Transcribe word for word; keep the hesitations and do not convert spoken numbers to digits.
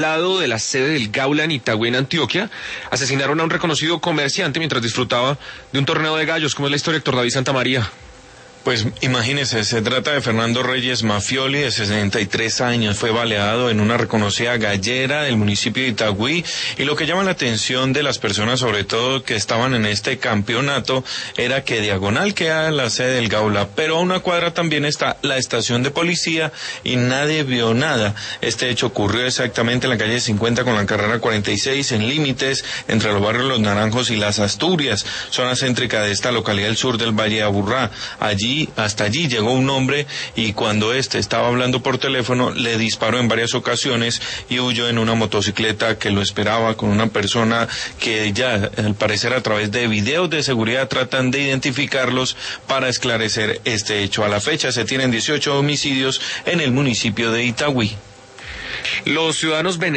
lado de la sede del Gaula en Itagüí, en Antioquia, asesinaron a un reconocido comerciante mientras disfrutaba de un torneo de gallos. ¿Cómo es la historia, Héctor David Santamaría? Pues imagínese, se trata de Fernando Reyes Mafioli, de sesenta y tres años, fue baleado en una reconocida gallera del municipio de Itagüí, y lo que llama la atención de las personas, sobre todo que estaban en este campeonato, era que diagonal queda la sede del Gaula, pero a una cuadra también está la estación de policía y nadie vio nada. Este hecho ocurrió exactamente en la calle cincuenta con la carrera cuarenta y seis, en límites entre los barrios Los Naranjos y Las Asturias, zona céntrica de esta localidad del sur del Valle de Aburrá. Allí Hasta allí llegó un hombre y cuando éste estaba hablando por teléfono le disparó en varias ocasiones y huyó en una motocicleta que lo esperaba con una persona que ya al parecer a través de videos de seguridad tratan de identificarlos para esclarecer este hecho. A la fecha se tienen dieciocho homicidios en el municipio de Itagüí. Los ciudadanos